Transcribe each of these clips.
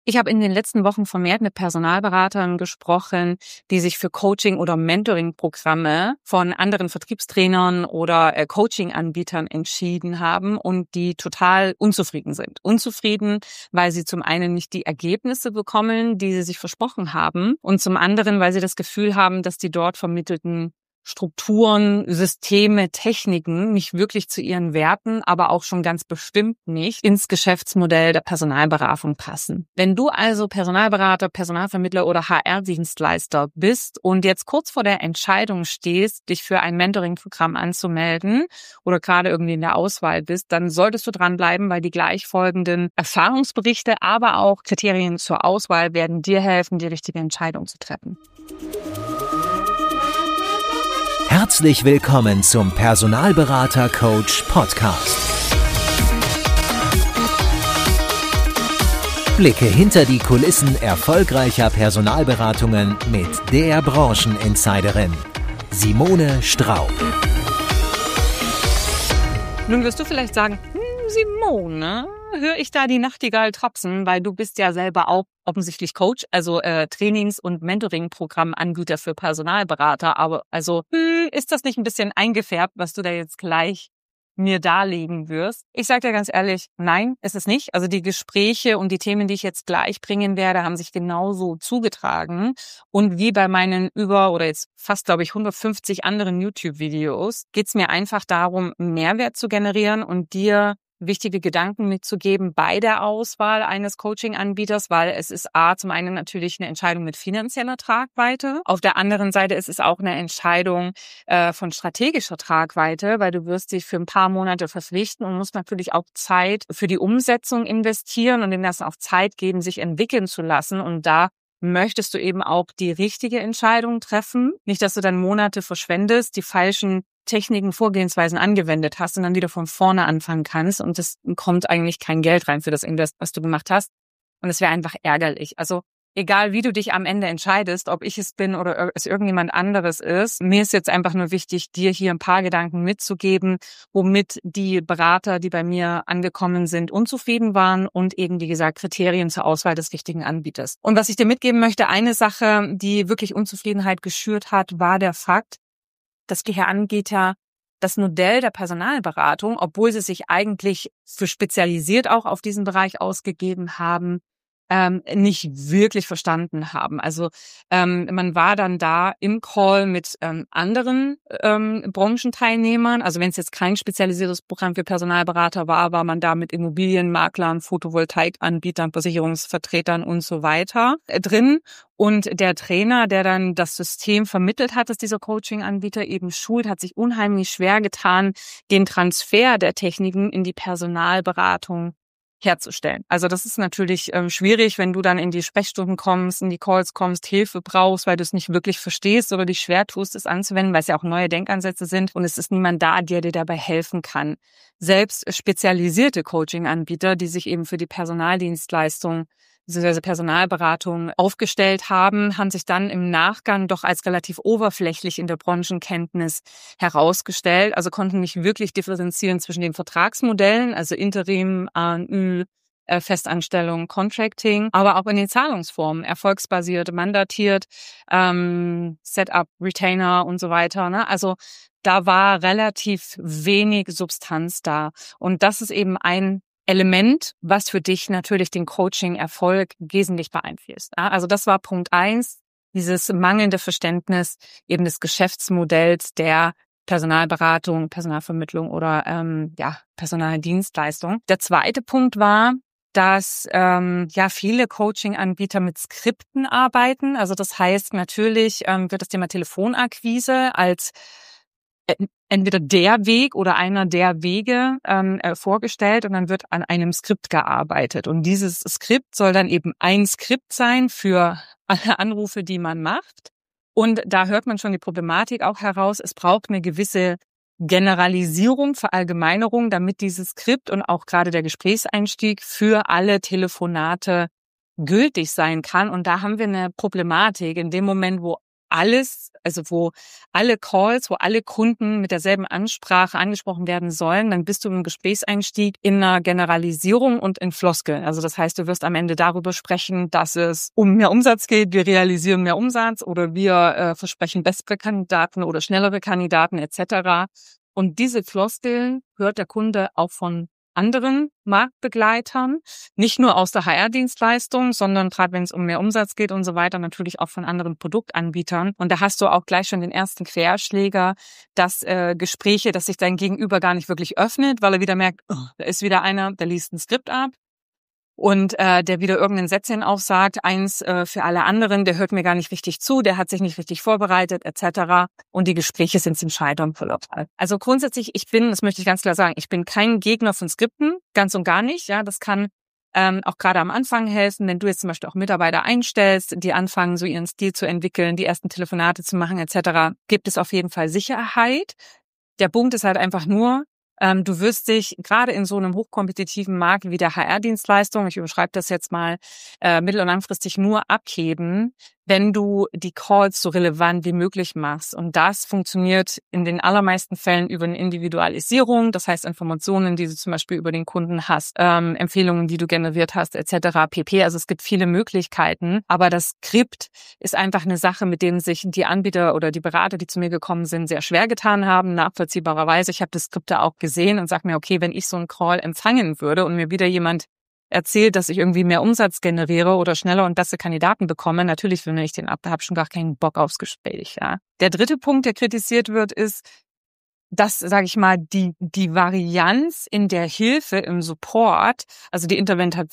Ich habe in den letzten Wochen vermehrt mit Personalberatern gesprochen, die sich für Coaching- oder Mentoring-Programme von anderen Vertriebstrainern oder Coaching-Anbietern entschieden haben und die total unzufrieden sind. Unzufrieden, weil sie zum einen nicht die Ergebnisse bekommen, die sie sich versprochen haben, und zum anderen, weil sie das Gefühl haben, dass die dort vermittelten Strukturen, Systeme, Techniken nicht wirklich zu ihren Werten, aber auch schon ganz bestimmt nicht ins Geschäftsmodell der Personalberatung passen. Wenn du also Personalberater, Personalvermittler oder HR-Dienstleister bist und jetzt kurz vor der Entscheidung stehst, dich für ein Mentoring-Programm anzumelden oder gerade irgendwie in der Auswahl bist, dann solltest du dranbleiben, weil die gleich folgenden Erfahrungsberichte, aber auch Kriterien zur Auswahl werden dir helfen, die richtige Entscheidung zu treffen. Herzlich willkommen zum Personalberater Coach Podcast. Blicke hinter die Kulissen erfolgreicher Personalberatungen mit der Brancheninsiderin Simone Straub. Nun wirst du vielleicht sagen, Simone, höre ich da die Nachtigall trapsen, weil du bist ja selber auch offensichtlich Coach, also Trainings- und Mentoring-Programmanbieter für Personalberater. Aber also ist das nicht ein bisschen eingefärbt, was du da jetzt gleich mir darlegen wirst? Ich sage dir ganz ehrlich, nein, ist es nicht. Also die Gespräche und die Themen, die ich jetzt gleich bringen werde, haben sich genauso zugetragen. Und wie bei meinen oder jetzt fast, glaube ich, 150 anderen YouTube-Videos, geht's mir einfach darum, Mehrwert zu generieren und dir wichtige Gedanken mitzugeben bei der Auswahl eines Coaching-Anbieters, weil es ist zum einen natürlich eine Entscheidung mit finanzieller Tragweite. Auf der anderen Seite ist es auch eine Entscheidung von strategischer Tragweite, weil du wirst dich für ein paar Monate verpflichten und musst natürlich auch Zeit für die Umsetzung investieren und dem das auch Zeit geben, sich entwickeln zu lassen. Und da möchtest du eben auch die richtige Entscheidung treffen. Nicht, dass du dann Monate verschwendest, die falschen Techniken, Vorgehensweisen angewendet hast und dann wieder von vorne anfangen kannst und es kommt eigentlich kein Geld rein für das Invest, was du gemacht hast. Und es wäre einfach ärgerlich. Also egal, wie du dich am Ende entscheidest, ob ich es bin oder es irgendjemand anderes ist, mir ist jetzt einfach nur wichtig, dir hier ein paar Gedanken mitzugeben, womit die Berater, die bei mir angekommen sind, unzufrieden waren und eben, wie gesagt, Kriterien zur Auswahl des richtigen Anbieters. Und was ich dir mitgeben möchte, eine Sache, die wirklich Unzufriedenheit geschürt hat, war der Fakt, dass die Anbieter das Modell der Personalberatung, obwohl sie sich eigentlich für spezialisiert auch auf diesen Bereich ausgegeben haben, nicht wirklich verstanden haben. Also man war dann da im Call mit anderen Branchenteilnehmern. Also wenn es jetzt kein spezialisiertes Programm für Personalberater war man da mit Immobilienmaklern, Photovoltaikanbietern, Versicherungsvertretern und so weiter drin. Und der Trainer, der dann das System vermittelt hat, das dieser Coaching-Anbieter eben schult, hat sich unheimlich schwer getan, den Transfer der Techniken in die Personalberatung herzustellen. Also das ist natürlich schwierig, wenn du dann in die Sprechstunden kommst, in die Calls kommst, Hilfe brauchst, weil du es nicht wirklich verstehst oder dich schwer tust, es anzuwenden, weil es ja auch neue Denkansätze sind und es ist niemand da, der dir dabei helfen kann. Selbst spezialisierte Coaching-Anbieter, die sich eben für die Personaldienstleistung bzw. Personalberatung aufgestellt haben sich dann im Nachgang doch als relativ oberflächlich in der Branchenkenntnis herausgestellt. Also konnten nicht wirklich differenzieren zwischen den Vertragsmodellen, also Interim, ANÜ, Festanstellung, Contracting, aber auch in den Zahlungsformen, erfolgsbasiert, mandatiert, Setup, Retainer und so weiter. Ne? Also da war relativ wenig Substanz da. Und das ist eben ein Element, was für dich natürlich den Coaching-Erfolg wesentlich beeinflusst. Also das war Punkt 1, dieses mangelnde Verständnis eben des Geschäftsmodells der Personalberatung, Personalvermittlung oder Personaldienstleistung. Der zweite Punkt war, dass viele Coaching-Anbieter mit Skripten arbeiten. Also das heißt, natürlich wird das Thema Telefonakquise als entweder der Weg oder einer der Wege vorgestellt und dann wird an einem Skript gearbeitet. Und dieses Skript soll dann eben ein Skript sein für alle Anrufe, die man macht. Und da hört man schon die Problematik auch heraus. Es braucht eine gewisse Generalisierung, Verallgemeinerung, damit dieses Skript und auch gerade der Gesprächseinstieg für alle Telefonate gültig sein kann. Und da haben wir eine Problematik in dem Moment, wo wo alle Calls, wo alle Kunden mit derselben Ansprache angesprochen werden sollen, dann bist du im Gesprächseinstieg in einer Generalisierung und in Floskeln. Also das heißt, du wirst am Ende darüber sprechen, dass es um mehr Umsatz geht, wir realisieren mehr Umsatz oder wir versprechen bessere Kandidaten oder schnellere Kandidaten etc. Und diese Floskeln hört der Kunde auch von anderen Marktbegleitern, nicht nur aus der HR-Dienstleistung, sondern gerade wenn es um mehr Umsatz geht und so weiter, natürlich auch von anderen Produktanbietern. Und da hast du auch gleich schon den ersten Querschläger, dass Gespräche, dass sich dein Gegenüber gar nicht wirklich öffnet, weil er wieder merkt, oh, da ist wieder einer, der liest ein Skript ab. Und der wieder irgendein Sätzchen aufsagt, eins für alle anderen, der hört mir gar nicht richtig zu, der hat sich nicht richtig vorbereitet, etc. Und die Gespräche sind zum Scheitern verurteilt. Also grundsätzlich, das möchte ich ganz klar sagen, ich bin kein Gegner von Skripten, ganz und gar nicht. Ja, das kann auch gerade am Anfang helfen, wenn du jetzt zum Beispiel auch Mitarbeiter einstellst, die anfangen, so ihren Stil zu entwickeln, die ersten Telefonate zu machen, etc. Gibt es auf jeden Fall Sicherheit. Der Punkt ist halt einfach nur, du wirst dich gerade in so einem hochkompetitiven Markt wie der HR-Dienstleistung, ich überschreibe das jetzt mal, mittel- und langfristig nur abheben, wenn du die Calls so relevant wie möglich machst. Und das funktioniert in den allermeisten Fällen über eine Individualisierung, das heißt Informationen, die du zum Beispiel über den Kunden hast, Empfehlungen, die du generiert hast, etc. pp. Also es gibt viele Möglichkeiten, aber das Skript ist einfach eine Sache, mit dem sich die Anbieter oder die Berater, die zu mir gekommen sind, sehr schwer getan haben, nachvollziehbarerweise. Ich habe das Skript da auch gesehen und sage mir, okay, wenn ich so einen Call empfangen würde und mir wieder jemand erzählt, dass ich irgendwie mehr Umsatz generiere oder schneller und bessere Kandidaten bekomme, natürlich will ich den ab, da habe ich schon gar keinen Bock aufs Gespräch. Ja. Der dritte Punkt, der kritisiert wird, ist, dass, sage ich mal, die Varianz in der Hilfe, im Support, also die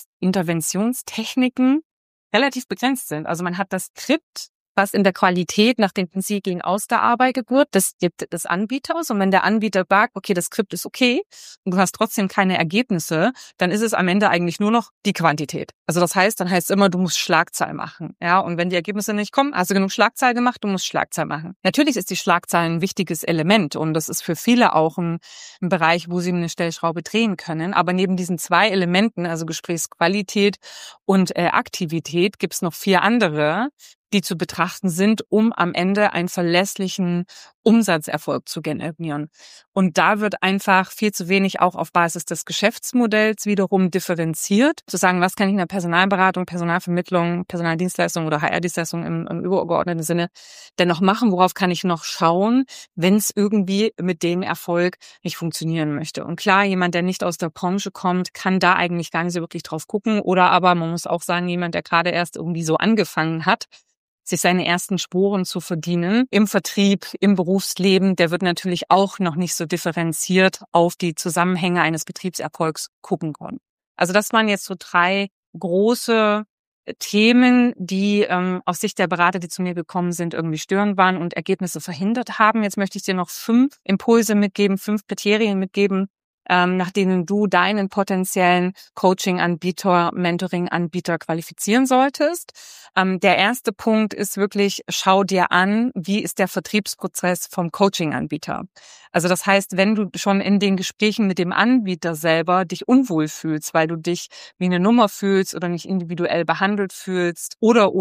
Interventionstechniken relativ begrenzt sind. Also man hat das Skript, was in der Qualität nach den Prinzipien ausgearbeitet wird, das gibt des Anbieters. Und wenn der Anbieter sagt, okay, das Skript ist okay und du hast trotzdem keine Ergebnisse, dann ist es am Ende eigentlich nur noch die Quantität. Also das heißt, dann heißt es immer, du musst Schlagzahl machen. Ja, und wenn die Ergebnisse nicht kommen, hast du genug Schlagzahl gemacht, du musst Schlagzahl machen. Natürlich ist die Schlagzahl ein wichtiges Element und das ist für viele auch ein Bereich, wo sie eine Stellschraube drehen können. Aber neben diesen zwei Elementen, also Gesprächsqualität und Aktivität, gibt es noch 4 andere, die zu betrachten sind, um am Ende einen verlässlichen Umsatzerfolg zu generieren. Und da wird einfach viel zu wenig auch auf Basis des Geschäftsmodells wiederum differenziert. Zu sagen, was kann ich in der Personalberatung, Personalvermittlung, Personaldienstleistung oder HR-Dienstleistung im übergeordneten Sinne denn noch machen? Worauf kann ich noch schauen, wenn es irgendwie mit dem Erfolg nicht funktionieren möchte? Und klar, jemand, der nicht aus der Branche kommt, kann da eigentlich gar nicht so wirklich drauf gucken. Oder aber man muss auch sagen, jemand, der gerade erst irgendwie so angefangen hat, sich seine ersten Sporen zu verdienen im Vertrieb, im Berufsleben, der wird natürlich auch noch nicht so differenziert auf die Zusammenhänge eines Betriebserfolgs gucken können. Also das waren jetzt so 3 große Themen, die aus Sicht der Berater, die zu mir gekommen sind, irgendwie störend waren und Ergebnisse verhindert haben. Jetzt möchte ich dir noch 5 Impulse mitgeben, 5 Kriterien mitgeben, nach denen du deinen potenziellen Coaching-Anbieter, Mentoring-Anbieter qualifizieren solltest. Der erste Punkt ist wirklich, schau dir an, wie ist der Vertriebsprozess vom Coaching-Anbieter. Also das heißt, wenn du schon in den Gesprächen mit dem Anbieter selber dich unwohl fühlst, weil du dich wie eine Nummer fühlst oder nicht individuell behandelt fühlst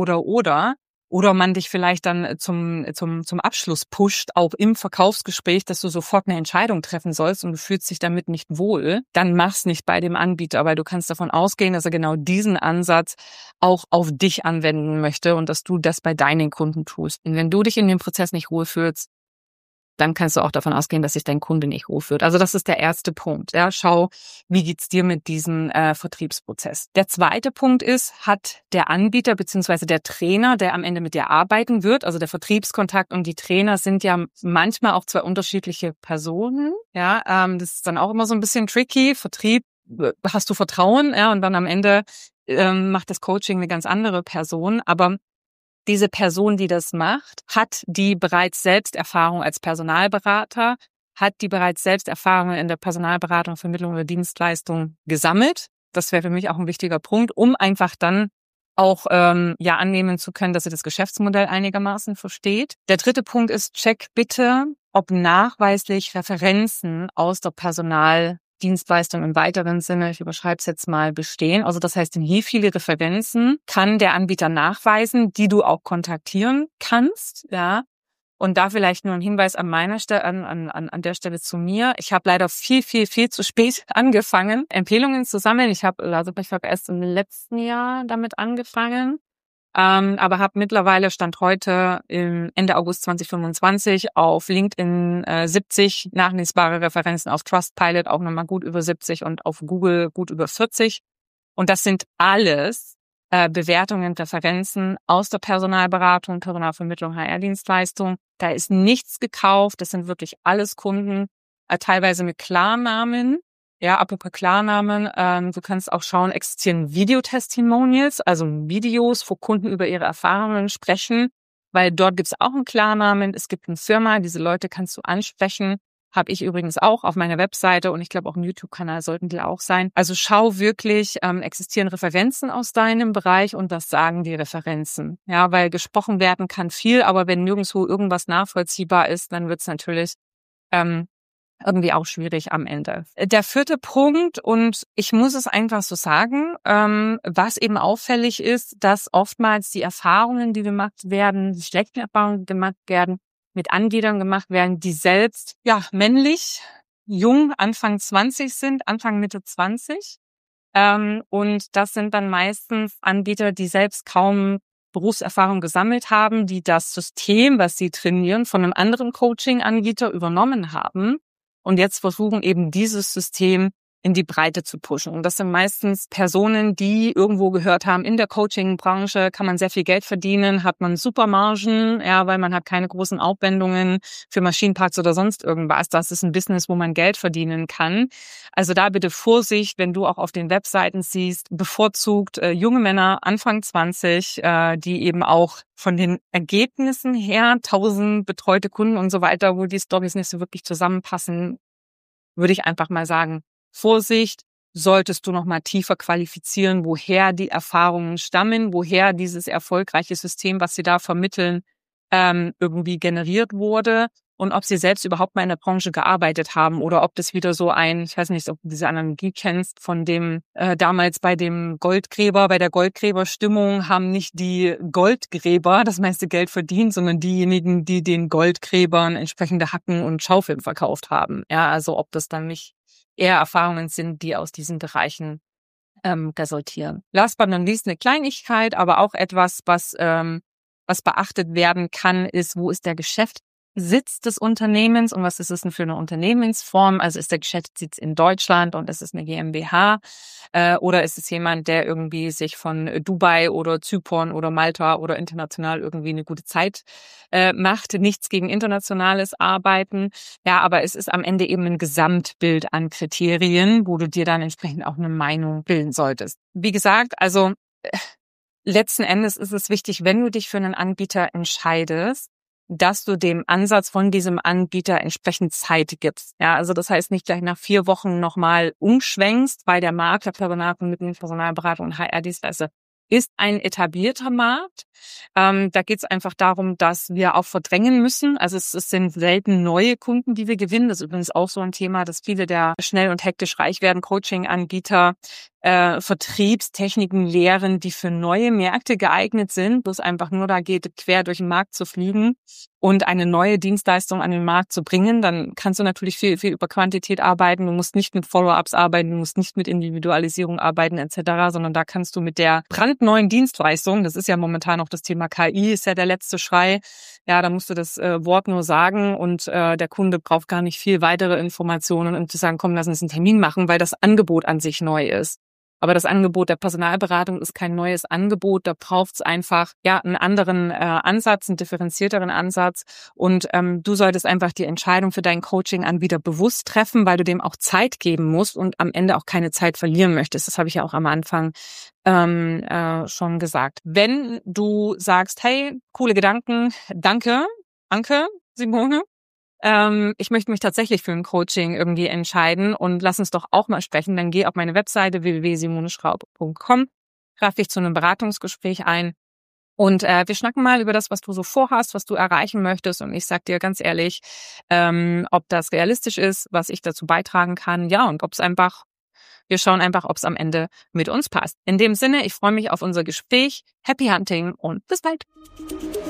oder man dich vielleicht dann zum Abschluss pusht, auch im Verkaufsgespräch, dass du sofort eine Entscheidung treffen sollst und du fühlst dich damit nicht wohl, dann mach's nicht bei dem Anbieter, weil du kannst davon ausgehen, dass er genau diesen Ansatz auch auf dich anwenden möchte und dass du das bei deinen Kunden tust. Und wenn du dich in dem Prozess nicht wohlfühlst, dann kannst du auch davon ausgehen, dass sich dein Kunde nicht wohlfühlt. Also das ist der erste Punkt. Ja, schau, wie geht's dir mit diesem Vertriebsprozess? Der zweite Punkt ist, hat der Anbieter bzw. der Trainer, der am Ende mit dir arbeiten wird, also der Vertriebskontakt und die Trainer sind ja manchmal auch 2 unterschiedliche Personen. Ja, das ist dann auch immer so ein bisschen tricky. Vertrieb, hast du Vertrauen, ja, und dann am Ende macht das Coaching eine ganz andere Person, aber diese Person, die das macht, hat die bereits Selbsterfahrung als Personalberater, hat die bereits Selbsterfahrung in der Personalberatung, Vermittlung oder Dienstleistung gesammelt. Das wäre für mich auch ein wichtiger Punkt, um einfach dann auch annehmen zu können, dass sie das Geschäftsmodell einigermaßen versteht. Der dritte Punkt ist, check bitte, ob nachweislich Referenzen aus der Dienstleistung im weiteren Sinne, ich überschreibe es jetzt mal, bestehen. Also das heißt, wie viele Referenzen kann der Anbieter nachweisen, die du auch kontaktieren kannst, ja. Und da vielleicht nur ein Hinweis an meiner Stelle, an der Stelle zu mir. Ich habe leider viel zu spät angefangen, Empfehlungen zu sammeln. Ich habe erst im letzten Jahr damit angefangen, aber habe mittlerweile Stand heute im Ende August 2025 auf LinkedIn 70 nachlesbare Referenzen, auf Trustpilot auch nochmal gut über 70 und auf Google gut über 40. Und das sind alles Bewertungen, Referenzen aus der Personalberatung, Personalvermittlung, HR-Dienstleistung. Da ist nichts gekauft. Das sind wirklich alles Kunden, teilweise mit Klarnamen. Ja, apropos Klarnamen, du kannst auch schauen, existieren Videotestimonials, also Videos, wo Kunden über ihre Erfahrungen sprechen, weil dort gibt es auch einen Klarnamen. Es gibt eine Firma, diese Leute kannst du ansprechen. Habe ich übrigens auch auf meiner Webseite und ich glaube auch im YouTube-Kanal sollten die auch sein. Also schau wirklich, existieren Referenzen aus deinem Bereich und was sagen die Referenzen? Ja, weil gesprochen werden kann viel, aber wenn nirgendwo irgendwas nachvollziehbar ist, dann wird es natürlich irgendwie auch schwierig am Ende. Der 4. Punkt, und ich muss es einfach so sagen, was eben auffällig ist, dass oftmals die Erfahrungen, die gemacht werden, die schlechten Erfahrungen, die gemacht werden, mit Anbietern gemacht werden, die selbst männlich, jung, Anfang 20 sind, Anfang Mitte 20. Und das sind dann meistens Anbieter, die selbst kaum Berufserfahrung gesammelt haben, die das System, was sie trainieren, von einem anderen Coaching-Anbieter übernommen haben und jetzt versuchen eben dieses System in die Breite zu pushen. Und das sind meistens Personen, die irgendwo gehört haben, in der Coaching-Branche kann man sehr viel Geld verdienen, hat man super Margen, ja, weil man hat keine großen Aufwendungen für Maschinenparks oder sonst irgendwas. Das ist ein Business, wo man Geld verdienen kann. Also da bitte Vorsicht, wenn du auch auf den Webseiten siehst, bevorzugt junge Männer, Anfang 20, die eben auch von den Ergebnissen her, 1000 betreute Kunden und so weiter, wo die Storys nicht so wirklich zusammenpassen, würde ich einfach mal sagen, Vorsicht, solltest du noch mal tiefer qualifizieren, woher die Erfahrungen stammen, woher dieses erfolgreiche System, was sie da vermitteln, irgendwie generiert wurde und ob sie selbst überhaupt mal in der Branche gearbeitet haben oder ob das wieder so ich weiß nicht, ob du diese Analogie kennst, von dem damals bei der Goldgräberstimmung haben nicht die Goldgräber das meiste Geld verdient, sondern diejenigen, die den Goldgräbern entsprechende Hacken und Schaufeln verkauft haben. Ja, also ob das dann nicht eher Erfahrungen sind, die aus diesen Bereichen resultieren. Last but not least eine Kleinigkeit, aber auch etwas, was beachtet werden kann, ist, wo ist der Geschäftssitz des Unternehmens und was ist es denn für eine Unternehmensform? Also ist der Geschäftssitz in Deutschland und ist es eine GmbH oder ist es jemand, der irgendwie sich von Dubai oder Zypern oder Malta oder international irgendwie eine gute Zeit macht? Nichts gegen internationales Arbeiten. Ja, aber es ist am Ende eben ein Gesamtbild an Kriterien, wo du dir dann entsprechend auch eine Meinung bilden solltest. Wie gesagt, also letzten Endes ist es wichtig, wenn du dich für einen Anbieter entscheidest, dass du dem Ansatz von diesem Anbieter entsprechend Zeit gibst. Ja, also das heißt nicht gleich nach 4 Wochen nochmal umschwenkst, weil der Markt der Personalvermittlung, Personalberatung und HR-Dienstleister ist ein etablierter Markt. Da geht es einfach darum, dass wir auch verdrängen müssen. Also es sind selten neue Kunden, die wir gewinnen. Das ist übrigens auch so ein Thema, dass viele der schnell und hektisch reich werden Coaching-Anbieter Vertriebstechniken lehren, die für neue Märkte geeignet sind, wo es einfach nur da geht, quer durch den Markt zu fliegen und eine neue Dienstleistung an den Markt zu bringen. Dann kannst du natürlich viel über Quantität arbeiten. Du musst nicht mit Follow-ups arbeiten, du musst nicht mit Individualisierung arbeiten etc., sondern da kannst du mit der brandneuen Dienstleistung, das ist ja momentan noch das Thema KI, ist ja der letzte Schrei, ja, da musst du das Wort nur sagen und der Kunde braucht gar nicht viel weitere Informationen, um zu sagen, komm, lass uns einen Termin machen, weil das Angebot an sich neu ist. Aber das Angebot der Personalberatung ist kein neues Angebot. Da braucht es einfach einen anderen Ansatz, einen differenzierteren Ansatz. Und du solltest einfach die Entscheidung für deinen Coaching-Anbieter bewusst treffen, weil du dem auch Zeit geben musst und am Ende auch keine Zeit verlieren möchtest. Das habe ich ja auch am Anfang schon gesagt. Wenn du sagst, hey, coole Gedanken, danke, Simone. Ich möchte mich tatsächlich für ein Coaching irgendwie entscheiden und lass uns doch auch mal sprechen. Dann geh auf meine Webseite www.simoneschraub.com, traf dich zu einem Beratungsgespräch ein Und wir schnacken mal über das, was du so vorhast, was du erreichen möchtest. Und ich sag dir ganz ehrlich, ob das realistisch ist, was ich dazu beitragen kann. Ja, und wir schauen einfach, ob es am Ende mit uns passt. In dem Sinne, ich freue mich auf unser Gespräch. Happy Hunting und bis bald.